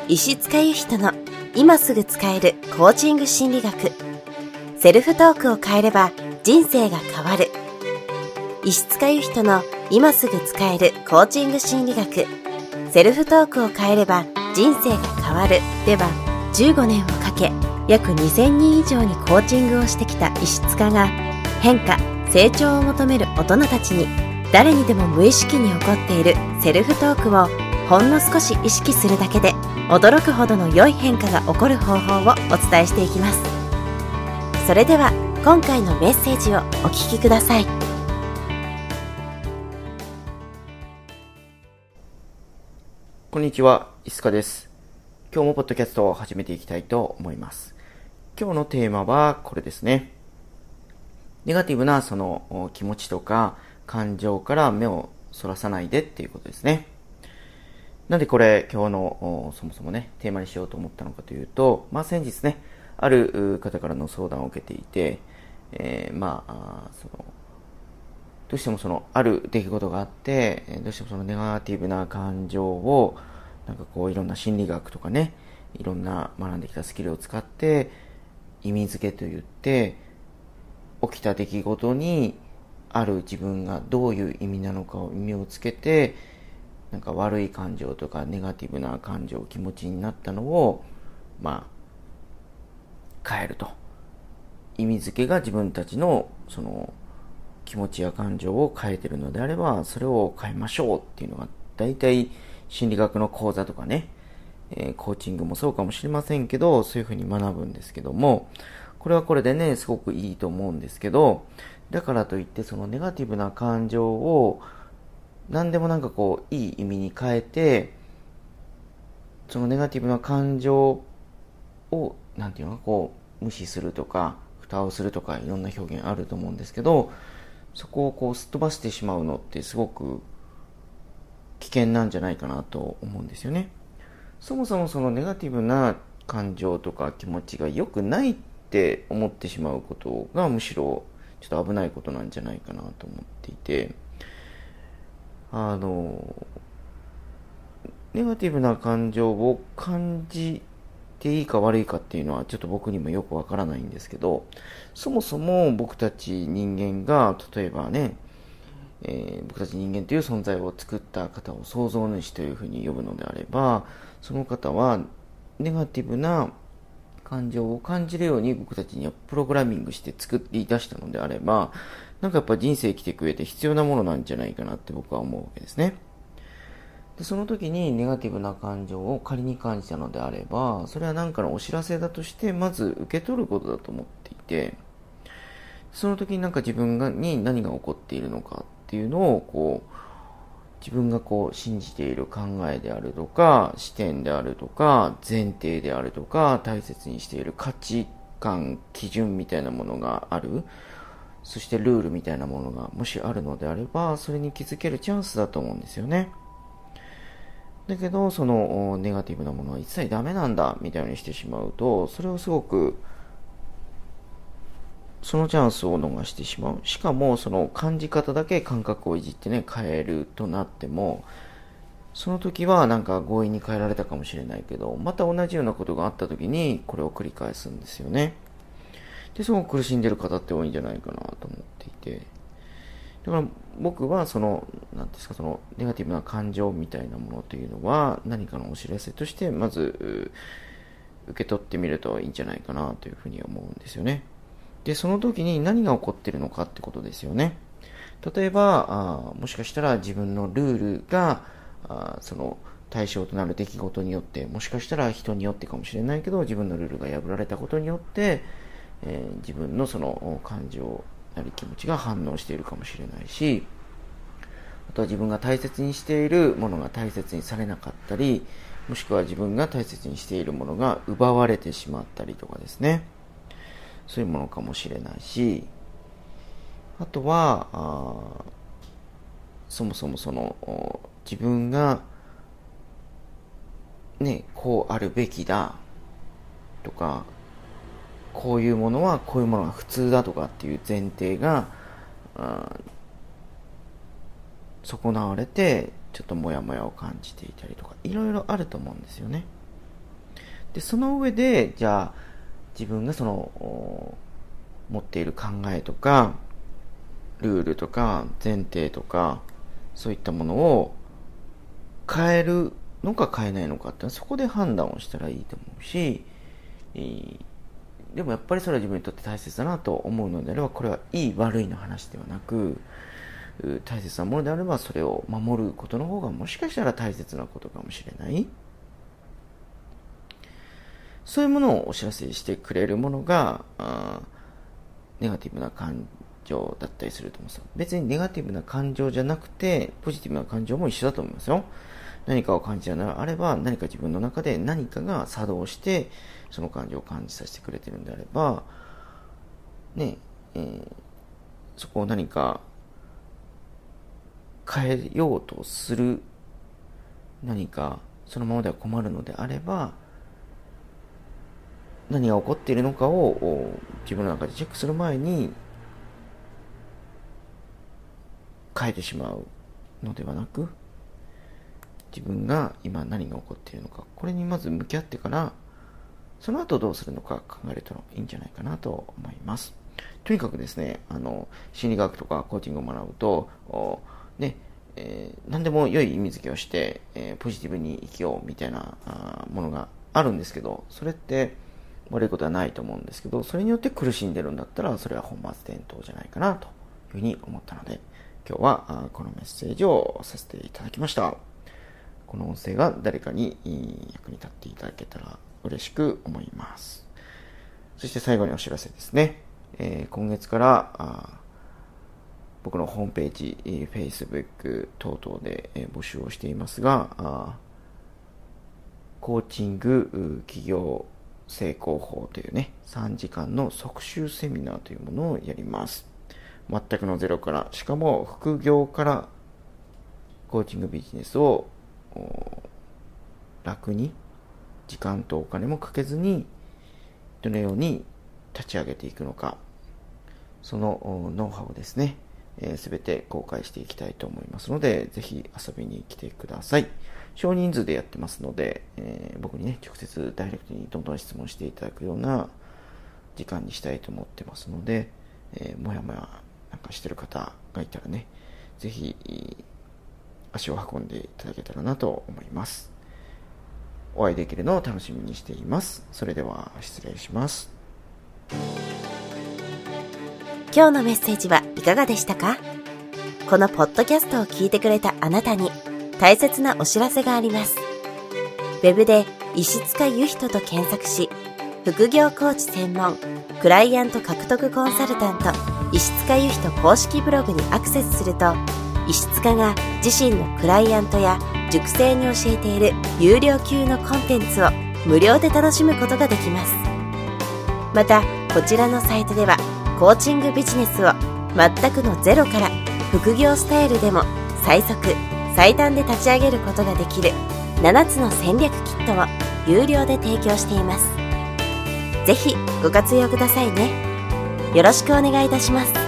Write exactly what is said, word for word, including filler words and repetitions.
石塚由人の今すぐ使えるコーチング心理学。セルフトークを変えれば人生が変わる。石塚由人の今すぐ使えるコーチング心理学。セルフトークを変えれば人生が変わるでは、じゅうごねんをかけ約にせんにん以上にコーチングをしてきた石塚が、変化、成長を求める大人たちに、誰にでも無意識に起こっているセルフトークをほんの少し意識するだけで驚くほどの良い変化が起こる方法をお伝えしていきます。それでは今回のメッセージをお聞きください。 こんにちは、石塚です。今日もポッドキャストを始めていきたいと思います。今日のテーマはこれですね。ネガティブなその気持ちとか感情から目をそらさないでっていうことですね。なんでこれ今日のそもそもねテーマにしようと思ったのかというと、まあ先日ねある方からの相談を受けていて、えー、まあそのどうしてもそのある出来事があって、どうしてもそのネガティブな感情をなんかこういろんな心理学とかね、いろんな学んできたスキルを使って意味付けと言って起きた出来事にある自分がどういう意味なのかを意味をつけて、なんか悪い感情とかネガティブな感情、気持ちになったのをまあ変えると。意味付けが自分たちのその気持ちや感情を変えているのであれば、それを変えましょうっていうのが大体心理学の講座とかね、えー、コーチングもそうかもしれませんけど、そういうふうに学ぶんですけども、これはこれでねすごくいいと思うんですけど、だからといってそのネガティブな感情を何でもなんかこういい意味に変えて、そのネガティブな感情をなんていうのかこう無視するとか蓋をするとか、いろんな表現あると思うんですけど、そこをこうすっ飛ばしてしまうのってすごく危険なんじゃないかなと思うんですよね。そもそもそのネガティブな感情とか気持ちが良くないって思ってしまうことがむしろちょっと危ないことなんじゃないかなと思っていて、あのネガティブな感情を感じていいか悪いかっていうのはちょっと僕にもよくわからないんですけど、そもそも僕たち人間が例えばね、えー、僕たち人間という存在を作った方を創造主というふうに呼ぶのであれば、その方はネガティブな感情を感じるように僕たちにはプログラミングして作り出したのであれば、なんかやっぱ人生生きていく上で必要なものなんじゃないかなって僕は思うわけですね。でその時にネガティブな感情を仮に感じたのであれば、それは何かのお知らせだとしてまず受け取ることだと思っていて、その時になんか自分がに何が起こっているのかっていうのをこう自分がこう信じている考えであるとか視点であるとか前提であるとか大切にしている価値観基準みたいなものがある、そしてルールみたいなものがもしあるのであれば、それに気づけるチャンスだと思うんですよね。だけどそのネガティブなものは一切ダメなんだみたいにしてしまうと、それをすごくそのチャンスを逃してしまう。しかもその感じ方だけ感覚をいじってね変えるとなっても、その時はなんか強引に変えられたかもしれないけど、また同じようなことがあった時にこれを繰り返すんですよね。で、すごく苦しんでる方って多いんじゃないかなと思っていて、だから僕はその何ですか、そのネガティブな感情みたいなものというのは何かのお知らせとしてまず受け取ってみるといいんじゃないかなというふうに思うんですよね。で、その時に何が起こっているのかってことですよね。例えばあもしかしたら自分のルールがあその対象となる出来事によって、もしかしたら人によってかもしれないけど、自分のルールが破られたことによって、えー、自分のその感情なり気持ちが反応しているかもしれないし、あとは自分が大切にしているものが大切にされなかったり、もしくは自分が大切にしているものが奪われてしまったりとかですね、そういうものかもしれないし、あとはあそもそもその自分がねこうあるべきだとか、こういうものはこういうものが普通だとかっていう前提が損なわれて、ちょっとモヤモヤを感じていたりとか、いろいろあると思うんですよね。 で、その上で、じゃあ、自分がその、持っている考えとか、ルールとか、前提とか、そういったものを変えるのか変えないのかって、そこで判断をしたらいいと思うし、でもやっぱりそれは自分にとって大切だなと思うのであれば、これはいい悪いの話ではなく、大切なものであればそれを守ることの方がもしかしたら大切なことかもしれない。そういうものをお知らせしてくれるものがネガティブな感情だったりすると思うんですよ。別にネガティブな感情じゃなくてポジティブな感情も一緒だと思いますよ。何かを感じるのであれば、何か自分の中で何かが作動してその感情を感じさせてくれているのであればね、えー、そこを何か変えようとする、何かそのままでは困るのであれば、何が起こっているのかを自分の中でチェックする前に変えてしまうのではなく、自分が今何が起こっているのか、これにまず向き合ってからその後どうするのか考えるといいんじゃないかなと思います。とにかくですね、あの心理学とかコーチングを学ぶとね、えー、何でも良い意味付けをして、えー、ポジティブに生きようみたいなものがあるんですけど、それって悪いことはないと思うんですけど、それによって苦しんでるんだったらそれは本末転倒じゃないかなというふうに思ったので、今日はこのメッセージをさせていただきました。この音声が誰かに役に立っていただけたら嬉しく思います。そして最後にお知らせですね。えー、今月から僕のホームページ、Facebook 等々で募集をしていますが、コーチング企業成功法というね、さんじかんの即習セミナーというものをやります。全くのゼロから、しかも副業からコーチングビジネスを楽に時間とお金もかけずにどのように立ち上げていくのか、そのノウハウをですね、えー、全て公開していきたいと思いますので、ぜひ遊びに来てください。少人数でやってますので、えー、僕にね直接ダイレクトにどんどん質問していただくような時間にしたいと思ってますので、えー、もやもやなんかしてる方がいたらね、ぜひ足を運んでいただけたらなと思います。お会いできるのを楽しみにしています。それでは失礼します。 今日のメッセージはいかがでしたか？このポッドキャストを聞いてくれたあなたに大切なお知らせがあります。ウェブで石塚由人と検索し、副業コーチ専門クライアント獲得コンサルタント石塚由人公式ブログにアクセスすると、石塚が自身のクライアントや塾生に教えている有料級のコンテンツを無料で楽しむことができます。またこちらのサイトではコーチングビジネスを全くのゼロから副業スタイルでも最速最短で立ち上げることができるななつの戦略キットを有料で提供しています。ぜひご活用くださいね。よろしくお願いいたします。